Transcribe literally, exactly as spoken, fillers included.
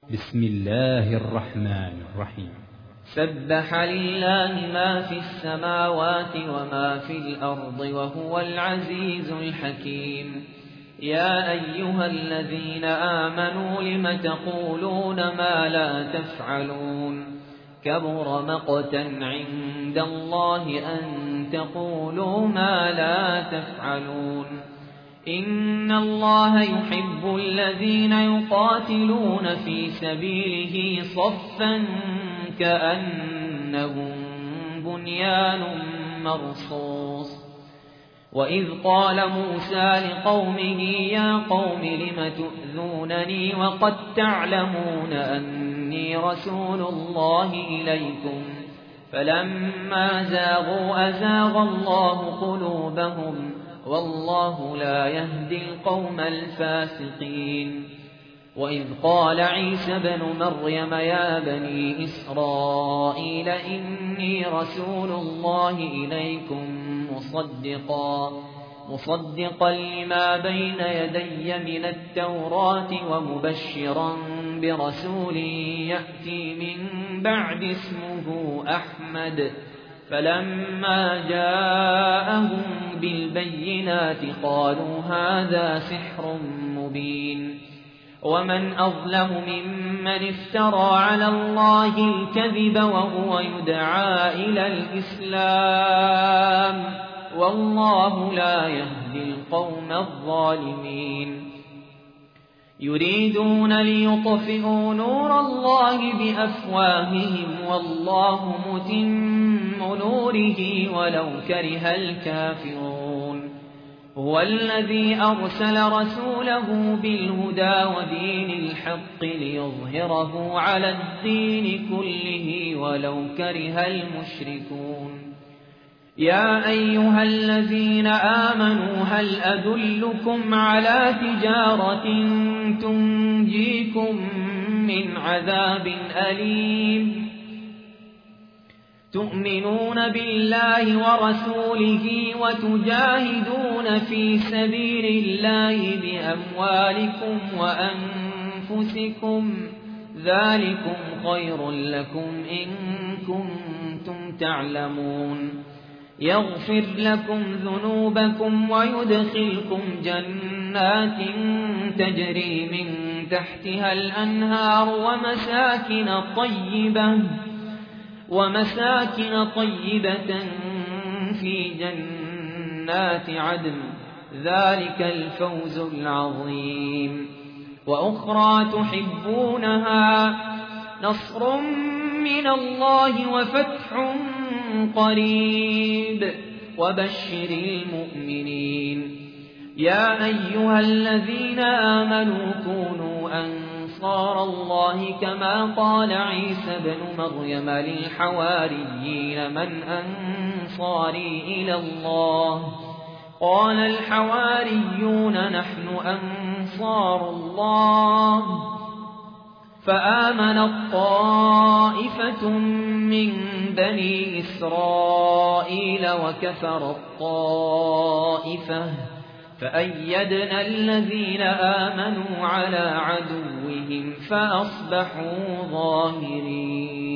بسم الله الرحمن الرحيم. سبح لله ما في السماوات وما في الأرض وهو العزيز الحكيم. يا أيها الذين آمنوا لم تقولون ما لا تفعلون كبر مقتا عند الله أن تقولوا ما لا تفعلون. إن الله يحب الذين يقاتلون في سبيله صفا كأنهم بنيان مرصوص. وإذ قال موسى لقومه يا قوم لم تؤذونني وقد تعلمون أني رسول الله إليكم فلما زاغوا أزاغ الله قلوبهم والله لا يهدي القوم الفاسقين. وإذ قال عيسى بن مريم يا بني إسرائيل إني رسول الله إليكم مصدقا مصدقا لما بين يدي من التوراة ومبشرا برسول يأتي من بعد اسمه أحمد. فلما جاءهم بالبينات قالوا هذا سحر مبين. ومن أظلم ممن افترى على الله الكذب وهو يدعى إلى الإسلام والله لا يهدي القوم الظالمين. يريدون ليطفئوا نور الله بأفواههم والله متم نوره ولو كره الكافرون. هو الذي أرسل رسوله بالهدى ودين الحق ليظهره على الدين كله ولو كره المشركون. يا أيها الذين آمنوا هل أدلكم على تجارة تنجيكم من عذاب أليم تؤمنون بالله ورسوله وتجاهدون في سبيل الله بأموالكم وأنفسكم ذلكم خير لكم إن كنتم تعلمون. يغفر لكم ذنوبكم ويدخلكم جنات تجري من تحتها الأنهار ومساكن طيبة ومساكن طيبة في جنات عدن ذلك الفوز العظيم. وأخرى تحبونها نصر من الله وفتح قريب وبشر المؤمنين. يا أيها الذين آمنوا كونوا أنصار الله كما قال عيسى بن مريم للحواريين من أنصاري إلى الله قال الحواريون نحن أنصار الله. فآمنت طائفة من بني إسرائيل وكفرت طائفة فأيدنا الذين آمنوا على عدوهم فأصبحوا ظاهرين.